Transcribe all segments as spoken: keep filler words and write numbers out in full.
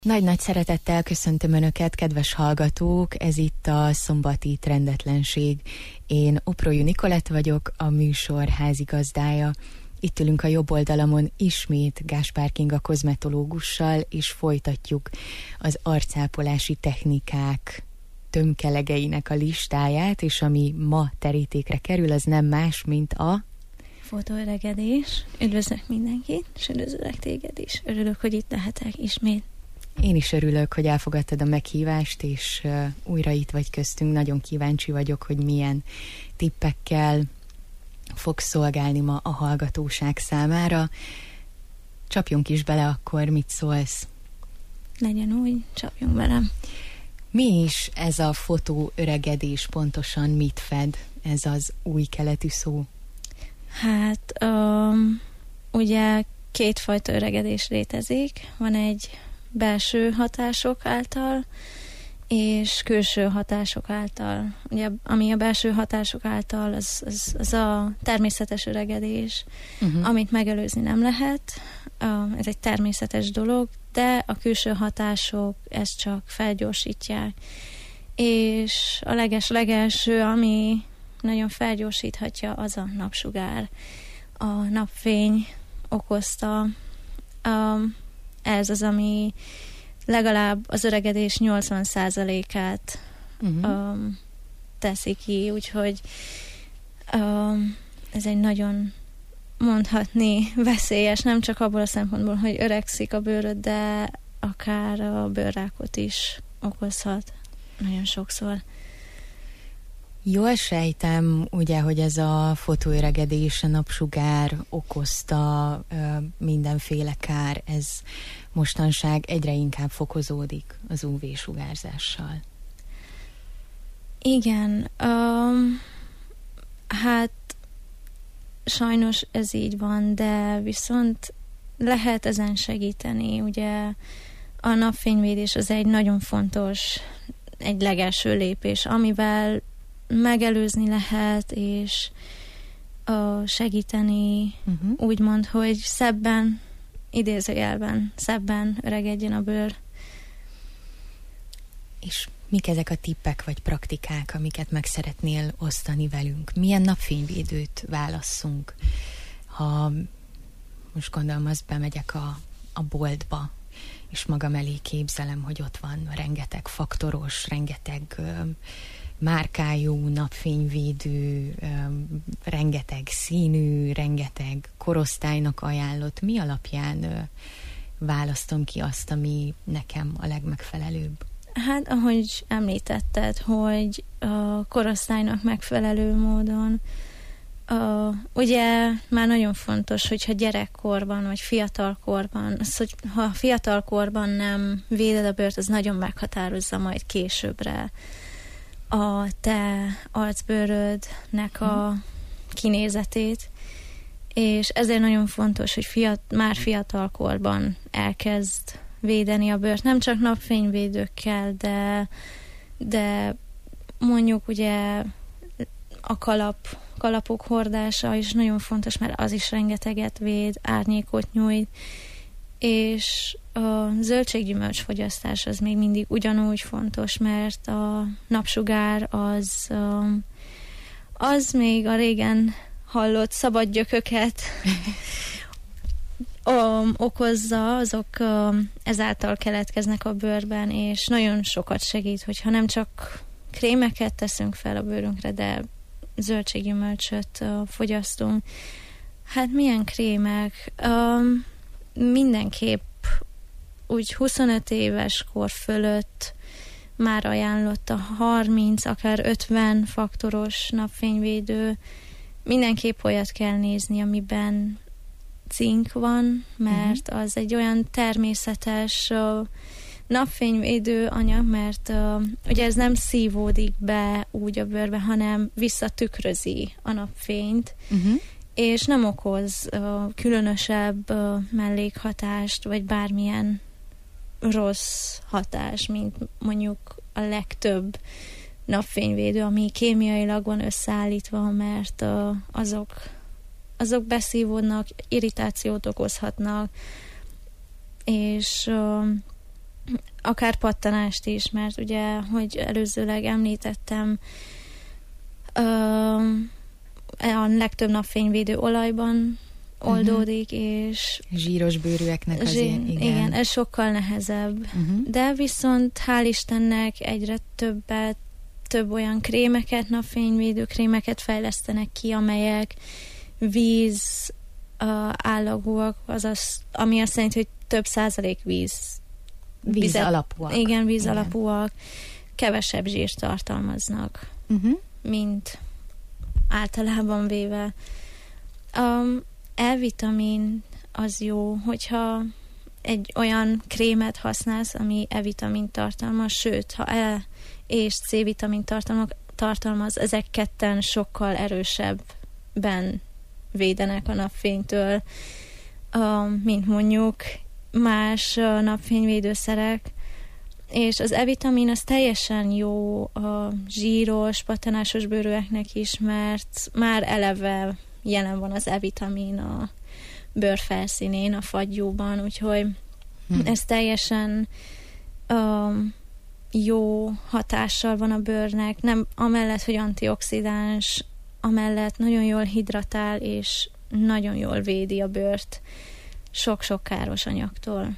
Nagy-nagy szeretettel köszöntöm Önöket, kedves hallgatók, ez itt a Szombati Trendetlenség. Én Oprolyú Nikolett vagyok, a műsor házigazdája. Itt ülünk a jobb oldalamon ismét Gáspár Kinga kozmetológussal, és folytatjuk az arcápolási technikák tömkelegeinek a listáját, és ami ma terítékre kerül, az nem más, mint a... fotóöregedés. Üdvözlök mindenkit, és üdvözlök téged is. Örülök, hogy itt lehetek ismét. Én is örülök, hogy elfogadtad a meghívást, és uh, újra itt vagy köztünk. Nagyon kíváncsi vagyok, hogy milyen tippekkel fogsz szolgálni ma a hallgatóság számára. Csapjunk is bele, akkor mit szólsz? Legyen úgy, csapjunk bele. Mi is ez a fotóöregedés, pontosan mit fed ez az új keletű szó? Hát, um, ugye kétfajta öregedés létezik. Van egy belső hatások által, és külső hatások által. Ugye, ami a belső hatások által, az, az, az a természetes öregedés, uh-huh. amit megelőzni nem lehet. Uh, ez egy természetes dolog, de a külső hatások ezt csak felgyorsítják. És a leges-legelső, ami nagyon felgyorsíthatja, az a napsugár. A napfény okozta. Um, ez az, ami legalább az öregedés nyolcvan százalékát uh-huh. um, teszi ki, úgyhogy um, ez egy nagyon mondhatni veszélyes, nem csak abból a szempontból, hogy öregszik a bőröd, de akár a bőrrákot is okozhat nagyon sokszor. Jól sejtem, ugye, hogy ez a fotóöregedés, a napsugár okozta ö, mindenféle kár, ez mostanság egyre inkább fokozódik az ú vé-sugárzással. Igen, um, hát sajnos ez így van, de viszont lehet ezen segíteni. Ugye a napfényvédés az egy nagyon fontos, egy legelső lépés, amivel megelőzni lehet, és uh, segíteni, uh-huh. úgymond, hogy szebben, idézőjelben, szebben öregedjen a bőr. És mik ezek a tippek vagy praktikák, amiket meg szeretnél osztani velünk? Milyen napfényvédőt válasszunk? Ha most gondolom, azt bemegyek a, a boltba, és magam elé képzelem, hogy ott van rengeteg faktoros, rengeteg ö, márkájú napfényvédő, ö, rengeteg színű, rengeteg korosztálynak ajánlott. Mi alapján ö, választom ki azt, ami nekem a legmegfelelőbb? Hát, ahogy említetted, hogy a korosztálynak megfelelő módon, a, ugye már nagyon fontos, hogyha gyerekkorban, vagy fiatalkorban, az, hogy ha fiatalkorban nem véded a bőrt, az nagyon meghatározza majd későbbre a te arcbőrödnek a kinézetét, és ezért nagyon fontos, hogy fiat, már fiatalkorban elkezd védeni a bőrt, nem csak napfényvédőkkel, de, de mondjuk ugye a kalap, kalapok hordása is nagyon fontos, mert az is rengeteget véd, árnyékot nyújt, és a zöldséggyümölcs fogyasztás az még mindig ugyanúgy fontos, mert a napsugár az, az még a régen hallott szabad gyököket Um, okozza, azok um, ezáltal keletkeznek a bőrben, és nagyon sokat segít, hogyha nem csak krémeket teszünk fel a bőrünkre, de zöldséggyümölcsöt uh, fogyasztunk. Hát milyen krémek? Um, mindenképp úgy huszonöt éves kor fölött már ajánlott a harminc, akár ötven faktoros napfényvédő. Mindenképp olyat kell nézni, amiben cink van, mert uh-huh. az egy olyan természetes uh, napfényvédő anyag, mert uh, ugye ez nem szívódik be úgy a bőrbe, hanem visszatükrözi a napfényt, uh-huh. és nem okoz uh, különösebb uh, mellékhatást, vagy bármilyen rossz hatás, mint mondjuk a legtöbb napfényvédő, ami kémiailag van összeállítva, mert uh, azok azok beszívódnak, irritációt okozhatnak, és uh, akár pattanást is, mert ugye, hogy előzőleg említettem, a legtöbb napfényvédő olajban oldódik, uh-huh. és... Zsíros bőrűeknek azért, igen. Igen, ez sokkal nehezebb. Uh-huh. De viszont hál' Istennek egyre többet, több olyan krémeket, napfényvédő krémeket fejlesztenek ki, amelyek víz uh, állagúak, azaz, ami azt jelenti, hogy több százalék víz. Víz vizet, alapúak. Igen, víz igen. alapúak. Kevesebb zsírt tartalmaznak, uh-huh. mint általában véve. Um, E-vitamin az jó, hogyha egy olyan krémet használsz, ami E-vitamin tartalmaz, sőt, ha E és C-vitamin tartalmaz, ezek ketten sokkal erősebben védenek a napfénytől, um, mint mondjuk más uh, napfényvédőszerek, és az E-vitamin az teljesen jó a zsíros, pattanásos bőrűeknek is, mert már eleve jelen van az E-vitamin a bőr felszínén, a fagyúban, úgyhogy hmm. ez teljesen um, jó hatással van a bőrnek, nem amellett, hogy antioxidáns, amellett nagyon jól hidratál, és nagyon jól védi a bőrt sok-sok káros anyagtól.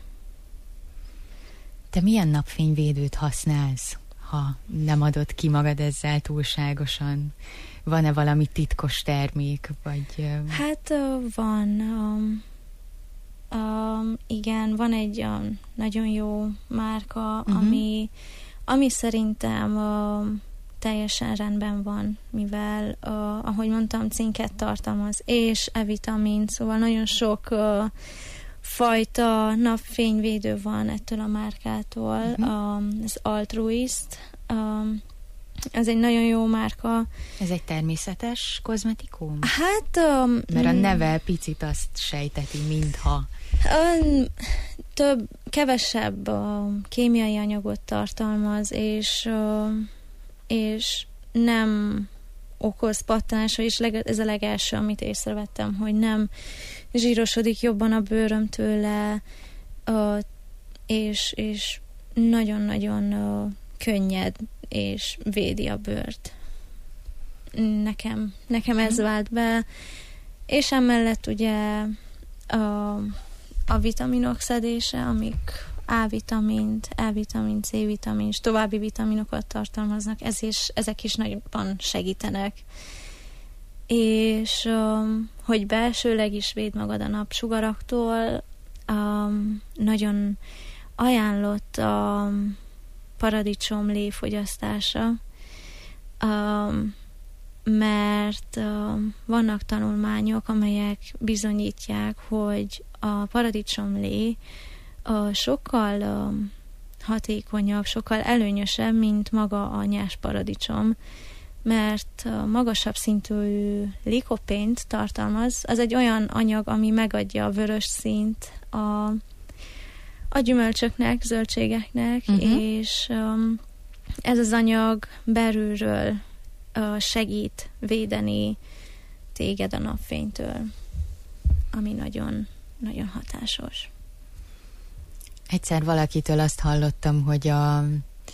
Te milyen napfényvédőt használsz, ha nem adod ki magad ezzel túlságosan? Van-e valami titkos termék, vagy... Hát van. Um, um, igen, van egy um, nagyon jó márka, uh-huh. ami, ami szerintem um, teljesen rendben van, mivel, uh, ahogy mondtam, cinket tartalmaz, és E-vitamin, szóval nagyon sok uh, fajta napfényvédő van ettől a márkától. Uh-huh. Um, az Altruist, um, ez egy nagyon jó márka. Ez egy természetes kozmetikum? Hát... Um, Mert a neve picit azt sejteti, mintha. Um, több, kevesebb um, kémiai anyagot tartalmaz, és, um, és nem okoz pattanásra, és leg, ez a legelső, amit észrevettem, hogy nem zsírosodik jobban a bőröm tőle, uh, és, és nagyon-nagyon uh, könnyed, és védi a bőrt. Nekem, nekem ez vált be, és emellett ugye a, a vitaminok szedése, amik A-vitamint, E-vitamin, C-vitamin, és további vitaminokat tartalmaznak, ez is, ezek is nagyban segítenek. És um, hogy belsőleg is véd magad a napsugaraktól, um, nagyon ajánlott a paradicsomlé fogyasztása, um, mert um, vannak tanulmányok, amelyek bizonyítják, hogy a paradicsomlé uh, sokkal um, hatékonyabb, sokkal előnyösebb, mint maga a nyás paradicsom, mert uh, magasabb szintű likopént tartalmaz. Az egy olyan anyag, ami megadja a vörös színt a a gyümölcsöknek, zöldségeknek, uh-huh. és um, ez az anyag belülről uh, segít védeni téged a napfénytől, ami nagyon, nagyon hatásos. Egyszer valakitől azt hallottam, hogy a,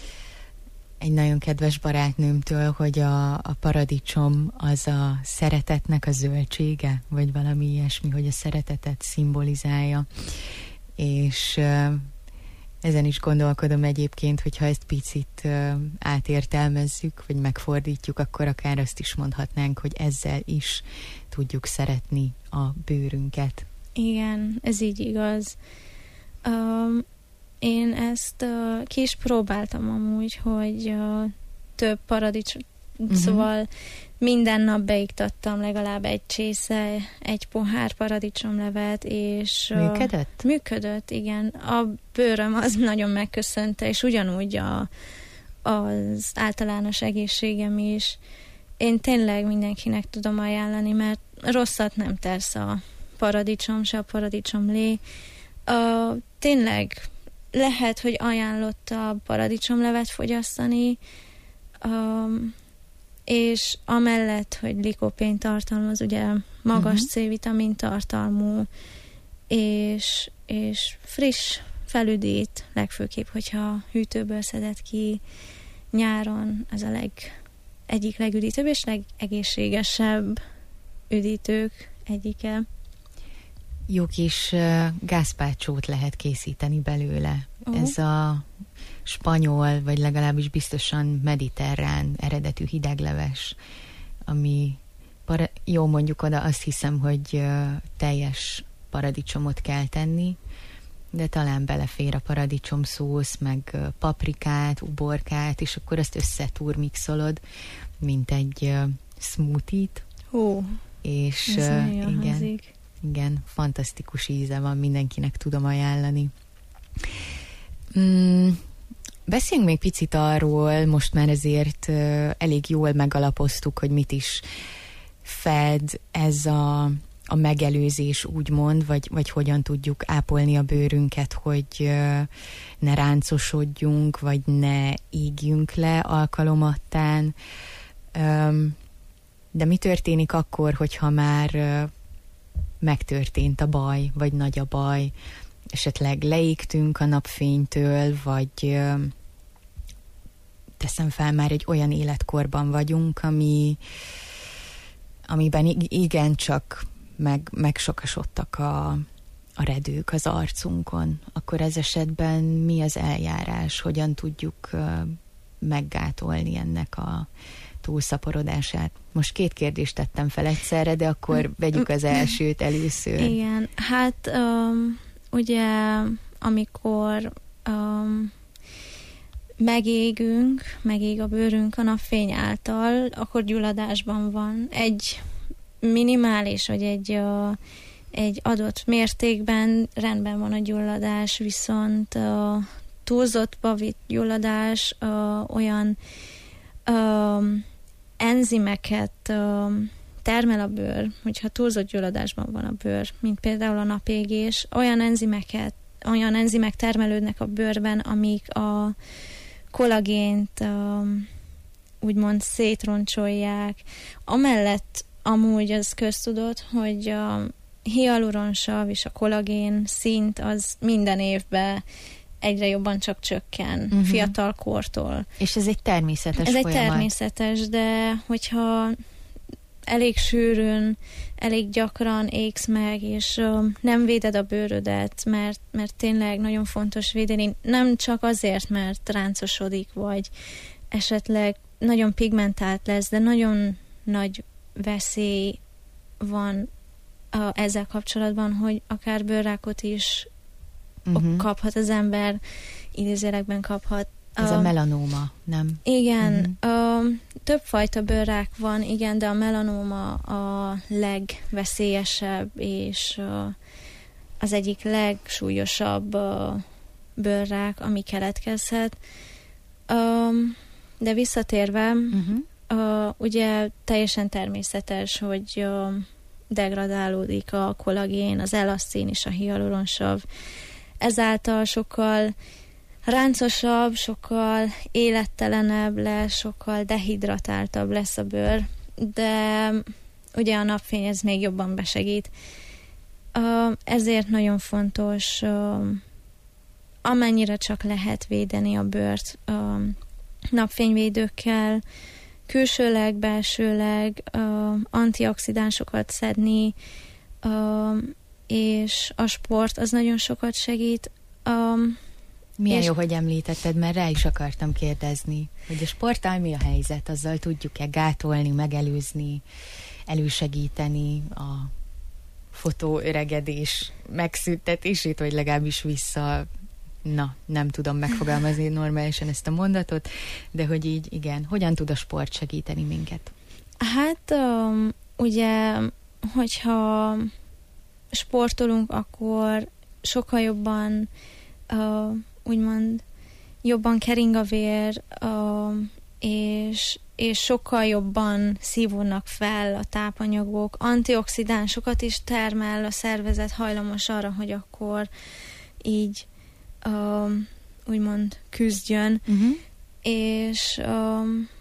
egy nagyon kedves barátnőmtől, hogy a, a paradicsom az a szeretetnek a zöldsége, vagy valami ilyesmi, hogy a szeretetet szimbolizálja. És uh, ezen is gondolkodom egyébként, hogyha ezt picit uh, átértelmezzük, vagy megfordítjuk, akkor akár azt is mondhatnánk, hogy ezzel is tudjuk szeretni a bőrünket. Igen, ez így igaz. Um, én ezt uh, ki is próbáltam amúgy, hogy uh, több paradicsom, uh-huh. szóval minden nap beiktattam legalább egy csésze, egy pohár paradicsomlevet, és... Működött? Uh, működött, igen. A bőröm az nagyon megköszönte, és ugyanúgy a, az általános egészségem is. Én tényleg mindenkinek tudom ajánlani, mert rosszat nem tesz a paradicsom, se a paradicsomlé. Uh, tényleg lehet, hogy ajánlott a paradicsomlevet fogyasztani, um, és amellett, hogy likopén tartalmaz, ugye magas uh-huh. C-vitamin tartalmú, és, és friss felüdít, legfőképp, hogyha hűtőből szedett ki nyáron, az a leg, egyik legüdítőbb és legegészségesebb üdítők egyike. Jó kis uh, gázpácsót lehet készíteni belőle. Uh-huh. Ez a spanyol, vagy legalábbis biztosan mediterrán eredetű hidegleves, ami para- jó, mondjuk oda azt hiszem, hogy uh, teljes paradicsomot kell tenni, de talán belefér a paradicsomszósz, meg uh, paprikát, uborkát, és akkor azt összetúrmixolod, mint egy uh, smoothie-t. Ó, és ez uh, igen, hazik. Igen, fantasztikus íze van, mindenkinek tudom ajánlani. Mm, beszéljünk még picit arról, most már ezért uh, elég jól megalapoztuk, hogy mit is fed ez a, a megelőzés, úgymond, vagy, vagy hogyan tudjuk ápolni a bőrünket, hogy uh, ne ráncosodjunk, vagy ne égjünk le alkalomattán. Um, de mi történik akkor, hogyha már uh, megtörtént a baj, vagy nagy a baj, esetleg leégtünk a napfénytől, vagy ö, teszem fel, már egy olyan életkorban vagyunk, ami, amiben igencsak meg, megsokasodtak a, a redők az arcunkon. Akkor ez esetben mi az eljárás? Hogyan tudjuk ö, meggátolni ennek a túlszaporodását? Most két kérdést tettem fel egyszerre, de akkor vegyük az elsőt először. Igen, hát um, ugye amikor um, megégünk, megég a bőrünk a napfény által, akkor gyulladásban van. Egy minimális, vagy egy, uh, egy adott mértékben rendben van a gyulladás, viszont uh, túlzottba vitt gyulladás uh, olyan um, enzimeket um, termel a bőr, hogyha túlzott gyulladásban van a bőr, mint például a napégés, olyan enzimeket, olyan enzimek termelődnek a bőrben, amik a kollagént um, úgymond szétroncsolják. Amellett amúgy az köztudott, hogy a hialuronsav és a kollagén szint az minden évben egyre jobban csak csökken, uh-huh. fiatal kortól. És ez egy természetes ez folyamat. Ez egy természetes, de hogyha elég sűrűn, elég gyakran égsz meg, és uh, nem véded a bőrödet, mert, mert tényleg nagyon fontos védeni, nem csak azért, mert ráncosodik, vagy esetleg nagyon pigmentált lesz, de nagyon nagy veszély van uh, ezzel kapcsolatban, hogy akár bőrrákot is uh-huh. kaphat az ember, idézőjelekben kaphat. Ez uh, a melanóma, nem? Igen, uh-huh. uh, többfajta bőrrák van, igen, de a melanóma a legveszélyesebb, és uh, az egyik legsúlyosabb uh, bőrrák, ami keletkezhet. Uh, de visszatérve, uh-huh. uh, ugye teljesen természetes, hogy uh, degradálódik a kollagén, az elasztin és a hialuronsav. Ezáltal sokkal ráncosabb, sokkal élettelenebb lesz, sokkal dehidratáltabb lesz a bőr, de ugye a napfény ez még jobban besegít. Uh, ezért nagyon fontos uh, amennyire csak lehet védeni a bőrt uh, napfényvédőkkel, külsőleg, belsőleg uh, antioxidánsokat szedni, uh, és a sport az nagyon sokat segít. Um, Milyen jó, hogy említetted, mert rá is akartam kérdezni, hogy a sporttal mi a helyzet, azzal tudjuk-e gátolni, megelőzni, elősegíteni a fotóöregedés megszüntetését, vagy legalábbis vissza, na, nem tudom megfogalmazni normálisan ezt a mondatot, de hogy így, igen, hogyan tud a sport segíteni minket? Hát, um, ugye, hogyha sportolunk, akkor sokkal jobban uh, úgymond jobban kering a vér, uh, és, és sokkal jobban szívódnak fel a tápanyagok, antioxidánsokat is termel a szervezet, hajlamos arra, hogy akkor így uh, úgymond küzdjön, uh-huh. és um,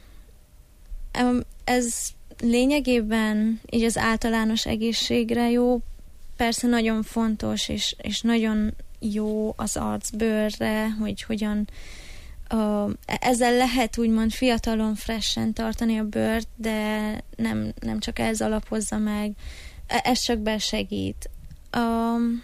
ez lényegében így az általános egészségre jó, persze nagyon fontos, és, és nagyon jó az arcbőrre, hogy hogyan uh, ezzel lehet úgymond fiatalon, freshen tartani a bőrt, de nem, nem csak ez alapozza meg, ez csak besegít. Um,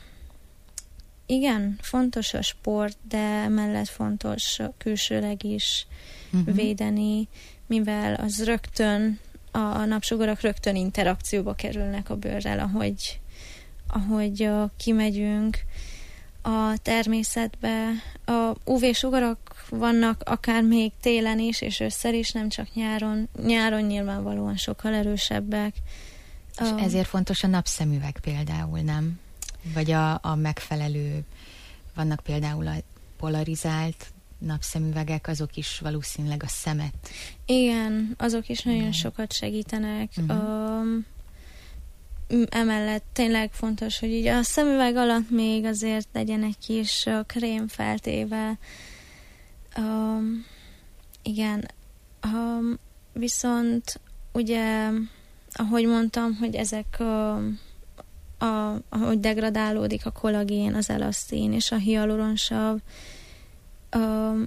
igen, fontos a sport, de mellett fontos külsőleg is uh-huh. védeni, mivel az rögtön, a napsugarak rögtön interakcióba kerülnek a bőrrel, ahogy, ahogy uh, kimegyünk a természetbe. A ú vé-sugarak vannak akár még télen is, és ősszel is, nem csak nyáron. Nyáron nyilvánvalóan sokkal erősebbek. És uh, ezért fontos a napszemüveg például, nem? Vagy a, a megfelelő, vannak például a polarizált napszemüvegek, azok is valószínűleg a szemet. Igen, azok is nagyon Igen. sokat segítenek. Uh-huh. Um, emellett tényleg fontos, hogy így a szemüveg alatt még azért legyen egy kis uh, krém feltéve. Um, igen. Um, viszont ugye, ahogy mondtam, hogy ezek um, a, ahogy degradálódik a kollagén, az elasztin és a hialuronsav, um,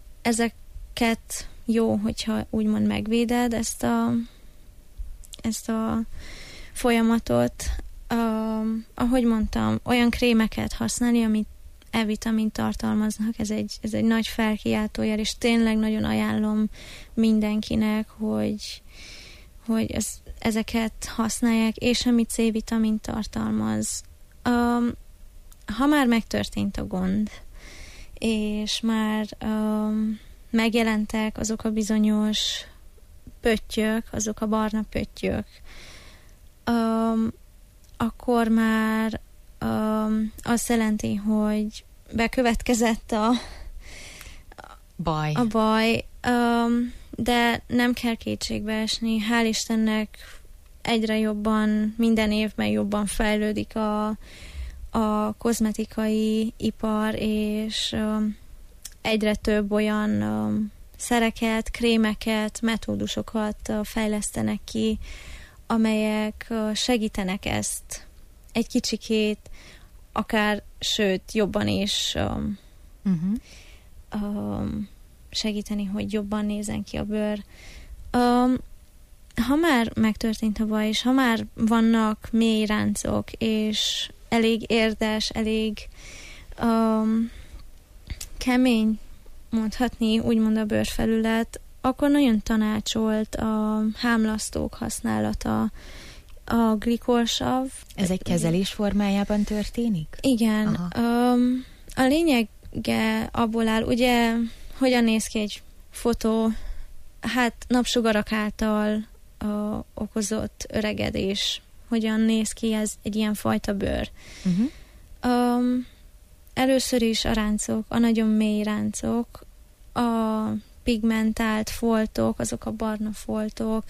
ezeket jó, hogyha úgymond megvéded ezt a ezt a folyamatot. Um, ahogy mondtam, olyan krémeket használni, amit E-vitamint tartalmaznak, ez egy, ez egy nagy felkiáltójel, és tényleg nagyon ajánlom mindenkinek, hogy, hogy ez, ezeket használják, és ami C-vitamint tartalmaz. Um, ha már megtörtént a gond, és már um, megjelentek azok a bizonyos pöttyök, azok a barna pöttyök, um, akkor már um, azt jelenti, hogy bekövetkezett a baj, a baj um, de nem kell kétségbe esni. Hál' Istennek egyre jobban, minden évben jobban fejlődik a, a kozmetikai ipar, és um, egyre több olyan um, szereket, krémeket, metódusokat uh, fejlesztenek ki, amelyek uh, segítenek ezt egy kicsikét, akár, sőt, jobban is um, uh-huh. um, segíteni, hogy jobban nézzen ki a bőr. Um, ha már megtörtént a baj, és ha már vannak mély ráncok, és elég érdes, elég um, kemény, mondhatni, úgymond a bőrfelület, akkor nagyon tanácsolt a hámlasztók használata, a glikolsav. Ez egy kezelés formájában történik? Igen. Um, a lényege abból áll, ugye, hogyan néz ki egy fotó, hát napsugarak által uh, okozott öregedés, hogyan néz ki ez egy ilyen fajta bőr. Uh-huh. Um, először is a ráncok, a nagyon mély ráncok, a pigmentált foltok, azok a barna foltok,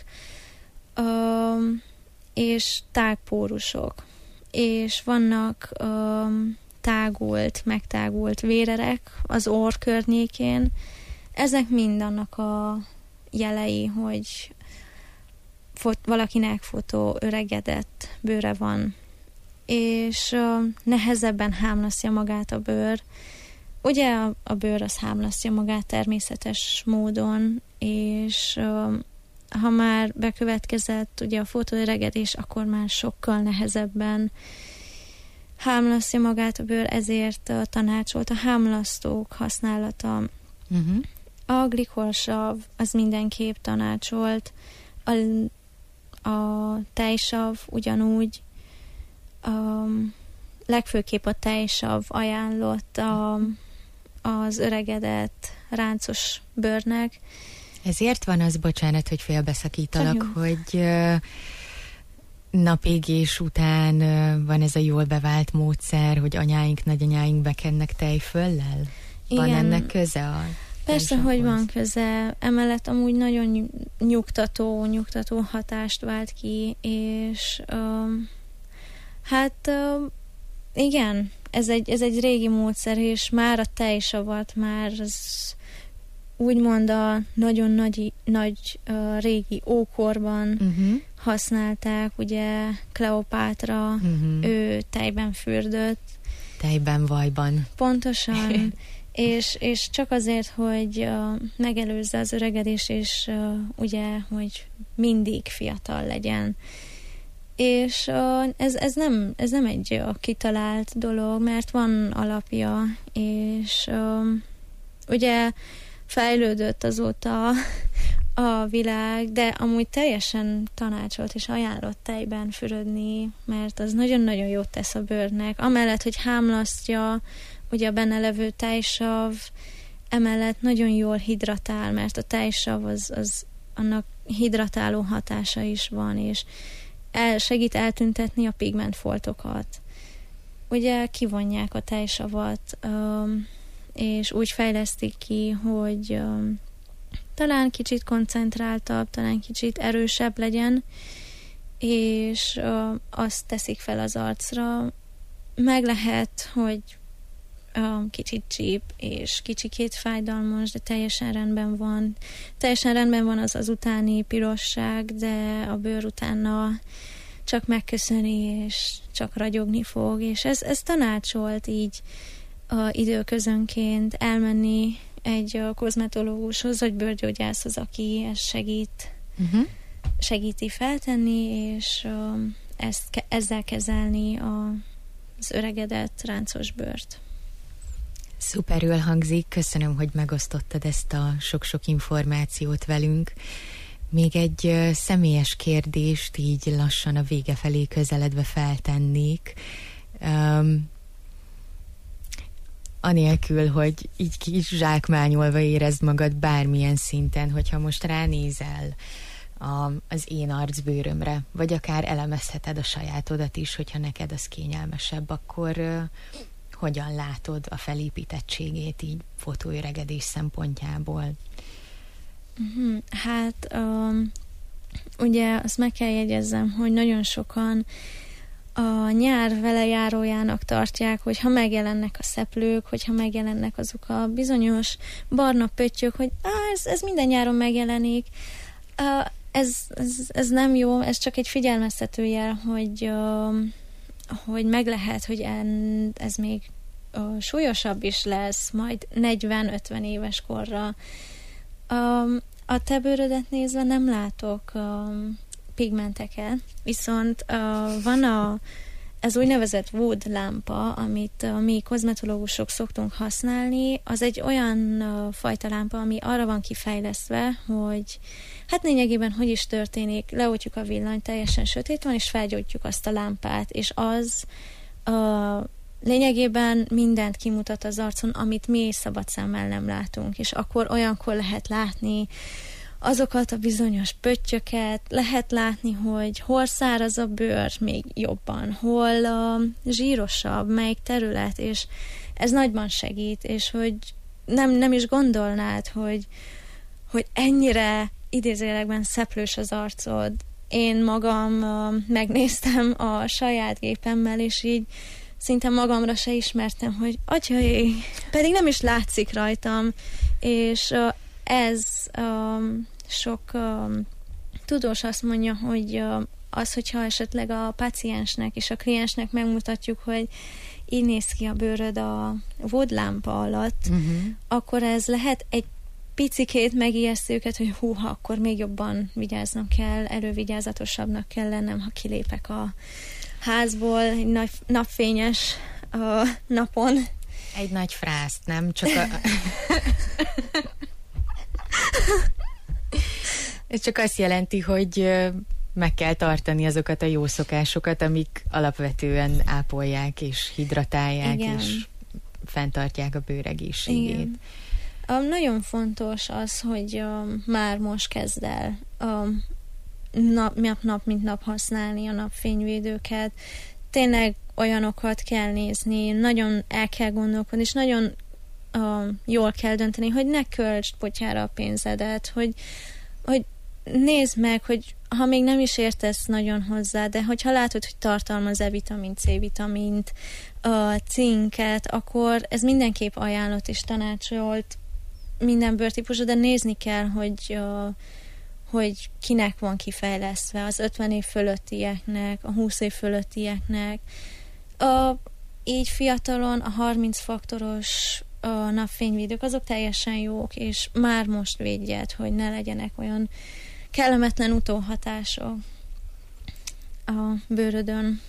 um, és tágpórusok. És vannak um, tágult, megtágult vérerek az orr környékén. Ezek mind annak a jelei, hogy fot- valakinek fotó öregedett bőre van, és uh, nehezebben hámlasztja magát a bőr. Ugye a, a bőr az hámlasztja magát természetes módon, és uh, ha már bekövetkezett ugye a fotóöregedés, akkor már sokkal nehezebben hámlasztja magát a bőr, ezért uh, tanácsolt a hámlasztók használata. Uh-huh. A glikolsav az mindenképp tanácsolt, a, a tejsav ugyanúgy, um, legfőképp a tejsav ajánlott a, az öregedett ráncos bőrnek. Ezért van az, bocsánat, hogy félbeszakítalak, hogy uh, napégés után uh, van ez a jól bevált módszer, hogy anyáink, nagyanyáink bekennek tejföllel? Van Igen. ennek köze a Persze, hogy van köze. Emellett amúgy nagyon nyugtató, nyugtató hatást vált ki, és um, hát um, igen, ez egy, ez egy régi módszer, és már a tejsavat már az úgymond a nagyon nagy, nagy uh, régi ókorban uh-huh. használták, ugye Kleopátra, uh-huh. ő tejben fürdött. Tejben, vajban. Pontosan. és, és csak azért, hogy uh, megelőzze az öregedés, és uh, ugye, hogy mindig fiatal legyen. És uh, ez, ez, nem, ez nem egy uh, kitalált dolog, mert van alapja, és uh, ugye fejlődött azóta a világ, de amúgy teljesen tanácsolt és ajánlott tejben fürödni, mert az nagyon-nagyon jót tesz a bőrnek. Amellett, hogy hámlasztja ugye a benne levő tejsav, emellett nagyon jól hidratál, mert a tejsav az, az annak hidratáló hatása is van, és el, segít eltüntetni a pigmentfoltokat. Ugye kivonják a tejsavat, um, és úgy fejlesztik ki, hogy um, talán kicsit koncentráltabb, talán kicsit erősebb legyen, és uh, azt teszik fel az arcra. Meg lehet, hogy uh, kicsit csíp, és kicsikét fájdalmas, de teljesen rendben van. Teljesen rendben van az az utáni pirosság, de a bőr utána csak megköszöni, és csak ragyogni fog, és ez, ez tanácsolt így uh, időközönként elmenni egy uh, kozmetológushoz, vagy bőrgyógyászhoz, aki ezt segít, uh-huh. segíti feltenni, és uh, ezt, ke- ezzel kezelni a, az öregedett ráncos bőrt. Szuperül hangzik, köszönöm, hogy megosztottad ezt a sok-sok információt velünk. Még egy uh, személyes kérdést így lassan a vége felé közeledve feltennék. Um, anélkül, hogy így kis zsákmányolva érezd magad bármilyen szinten, hogyha most ránézel a, az én arcbőrömre, vagy akár elemezheted a sajátodat is, hogyha neked az kényelmesebb, akkor uh, hogyan látod a felépítettségét így fotóöregedés szempontjából? Hát um, ugye azt meg kell jegyezzem, hogy nagyon sokan a nyár velejárójának tartják, hogyha megjelennek a szeplők, hogyha megjelennek azok a bizonyos barna pöttyök, hogy á, ez, ez minden nyáron megjelenik. Uh, ez, ez, ez nem jó, ez csak egy figyelmeztető jel, hogy, uh, hogy meg lehet, hogy en, ez még uh, súlyosabb is lesz, majd negyven-ötven éves korra. Um, a te bőrödet nézve nem látok um, pigmenteket, viszont uh, van a, ez úgynevezett Wood lámpa, amit uh, mi kozmetológusok szoktunk használni, az egy olyan uh, fajta lámpa, ami arra van kifejlesztve, hogy hát lényegében hogy is történik, leoltjuk a villanyt, teljesen sötét van, és felgyújtjuk azt a lámpát, és az uh, lényegében mindent kimutat az arcon, amit mi szabad szemmel nem látunk, és akkor olyankor lehet látni azokat a bizonyos pöttyöket, lehet látni, hogy hol száraz a bőr még jobban, hol uh, zsírosabb, melyik terület, és ez nagyban segít, és hogy nem, nem is gondolnád, hogy, hogy ennyire idézőjelekben szeplős az arcod. Én magam uh, megnéztem a saját gépemmel, és így szinte magamra se ismertem, hogy atyai, pedig nem is látszik rajtam, és uh, ez um, sok um, tudós azt mondja, hogy uh, az, hogyha esetleg a páciensnek és a kliensnek megmutatjuk, hogy így néz ki a bőröd a vodlámpa alatt, uh-huh. akkor ez lehet egy picikét megijesztő őket, hogy húha, akkor még jobban vigyáznom kell, elővigyázatosabbnak kell lennem, ha kilépek a házból egy nagy napfényes uh, napon. Egy nagy frászt, nem? Csak a... Ez csak azt jelenti, hogy meg kell tartani azokat a jó szokásokat, amik alapvetően ápolják és hidratálják, igen. és fenntartják a bőr egészségét. Igen. Um, nagyon fontos az, hogy um, már most kezd el um, nap, nap, mint nap használni a napfényvédőket. Tényleg olyanokat kell nézni, nagyon el kell gondolkodni, és nagyon um, jól kell dönteni, hogy ne költsd potyára a pénzedet, hogy, hogy nézd meg, hogy ha még nem is értesz nagyon hozzá, de hogyha látod, hogy tartalmaz E-vitamin, C-vitamint, a cinket, akkor ez mindenképp ajánlott és tanácsolt minden bőrtípusra, de nézni kell, hogy, uh, hogy kinek van kifejlesztve, az ötven év fölöttieknek, a húsz év fölöttieknek. Uh, így fiatalon a harminc faktoros a napfényvédők, azok teljesen jók, és már most védjed, hogy ne legyenek olyan kellemetlen utóhatások a bőrödön.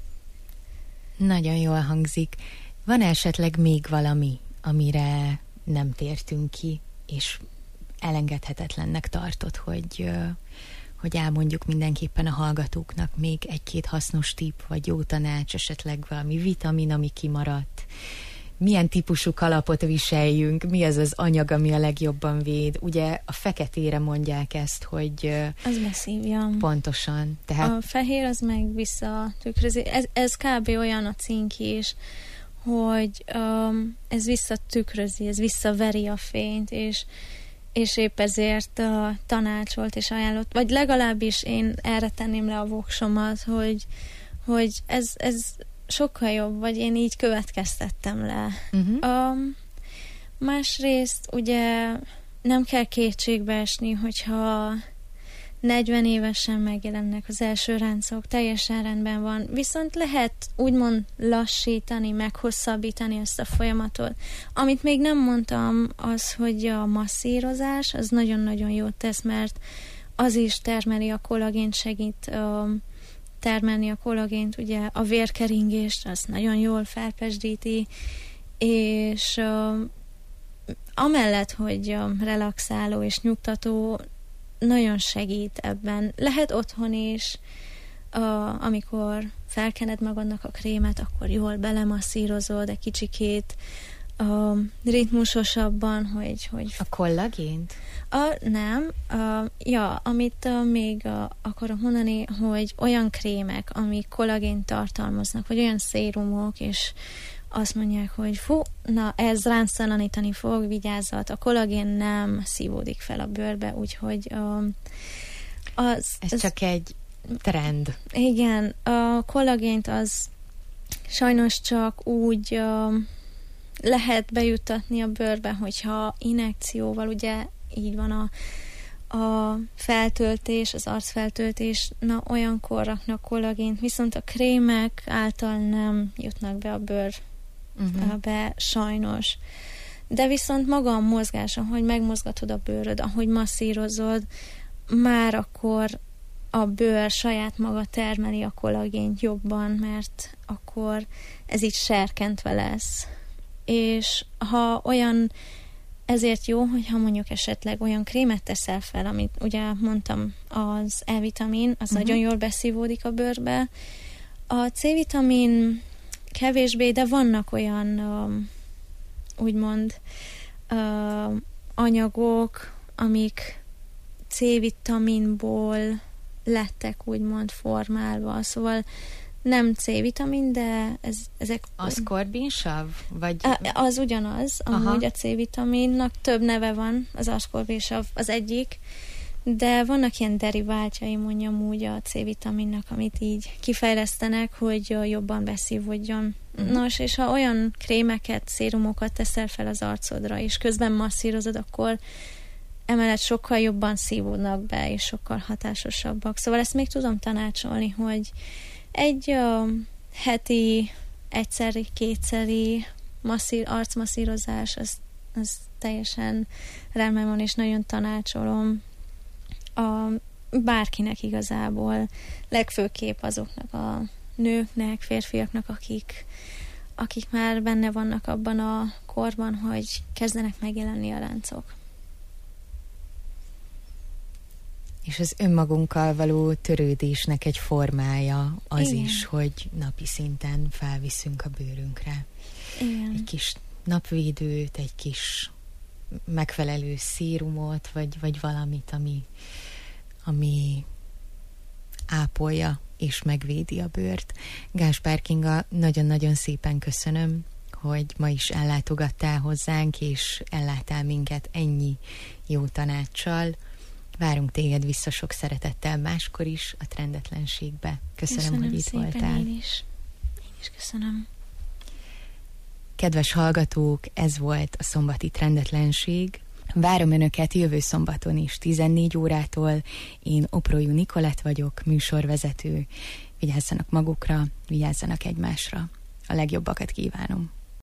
Nagyon jól hangzik. Van esetleg még valami, amire nem tértünk ki, és elengedhetetlennek tartod, hogy, hogy elmondjuk mindenképpen a hallgatóknak még egy-két hasznos tipp, vagy jó tanács, esetleg valami vitamin, ami kimaradt. Milyen típusú kalapot viseljünk, mi az az anyag, ami a legjobban véd. Ugye a feketére mondják ezt, hogy... Az beszívja. Pontosan. Tehát... A fehér az meg visszatükrözi. Ez, ez kb. Olyan a cink is, hogy um, ez visszatükrözi, ez visszaveri a fényt, és, és épp ezért uh, tanácsolt és ajánlott, vagy legalábbis én erre tenném le a voksomat, hogy, hogy ez, ez sokkal jobb, vagy én így következtettem le. Uh-huh. Um, másrészt ugye nem kell kétségbe esni, hogyha negyven évesen megjelennek az első ráncok, teljesen rendben van. Viszont lehet úgymond lassítani, meghosszabbítani ezt a folyamatot. Amit még nem mondtam, az, hogy a masszírozás, az nagyon-nagyon jót tesz, mert az is termeli a kollagént, segít um, termelni a kollagént, ugye a vérkeringést, az nagyon jól felpesdíti, és um, amellett, hogy um, relaxáló és nyugtató, nagyon segít ebben. Lehet otthon is, uh, amikor felkened magadnak a krémet, akkor jól belemasszírozod egy kicsikét, uh, ritmusosabban, hogy... hogy a kollagént? Uh, nem. Uh, ja, amit uh, még uh, akarok mondani, hogy olyan krémek, amik kollagént tartalmaznak, vagy olyan szérumok, és azt mondják, hogy fú, na ez ránctalanítani fog, vigyázzat, a kollagén nem szívódik fel a bőrbe, úgyhogy um, az... Ez az, csak egy trend. Igen, a kollagént az sajnos csak úgy um, lehet bejuttatni a bőrbe, hogyha injekcióval, ugye így van a, a feltöltés, az arcfeltöltés, na olyankor raknak kollagént, viszont a krémek által nem jutnak be a bőr Uh-huh. be, sajnos. De viszont maga a mozgás, ahogy megmozgatod a bőröd, ahogy masszírozod, már akkor a bőr saját maga termeli a kollagént jobban, mert akkor ez így serkentve lesz. És ha olyan, ezért jó, hogyha mondjuk esetleg olyan krémet teszel fel, amit ugye mondtam, az E-vitamin, az uh-huh. nagyon jól beszívódik a bőrbe. A C-vitamin kevésbé, de vannak olyan um, úgymond uh, anyagok, amik C-vitaminból lettek úgymond formálva, szóval nem C-vitamin, de ez, ezek... Aszkorbinsav? Vagy... Az ugyanaz, amúgy Aha. a C-vitaminnak több neve van, az aszkorbinsav az egyik, de vannak ilyen deriváltjai, mondjam úgy a C-vitaminnak, amit így kifejlesztenek, hogy jobban beszívódjon. Uh-huh. Nos, és ha olyan krémeket, szérumokat teszel fel az arcodra, és közben masszírozod, akkor emellett sokkal jobban szívódnak be, és sokkal hatásosabbak. Szóval ezt még tudom tanácsolni, hogy egy uh, heti, egyszeri, kétszeri masszír, arcmasszírozás, az, az teljesen rendben van, és nagyon tanácsolom a bárkinek igazából, legfőképp azoknak a nőknek, férfiaknak, akik, akik már benne vannak abban a korban, hogy kezdenek megjelenni a ráncok. És az önmagunkkal való törődésnek egy formája az Igen. is, hogy napi szinten felviszünk a bőrünkre. Igen. Egy kis napvédőt, egy kis megfelelő szérumot, vagy, vagy valamit, ami, ami ápolja és megvédi a bőrt. Gáspár Kinga, nagyon-nagyon szépen köszönöm, hogy ma is ellátogattál hozzánk, és ellátál minket ennyi jó tanácssal. Várunk téged vissza sok szeretettel máskor is a Trendetlenségbe. Köszönöm, köszönöm hogy itt szépen, voltál. Én is. Én is köszönöm. Kedves hallgatók, ez volt a szombati Trendetlenség. Várom Önöket jövő szombaton is, tizennégy órától. Én Oprojú Nikolett vagyok, műsorvezető. Vigyázzanak magukra, vigyázzanak egymásra. a legjobbakat kívánom.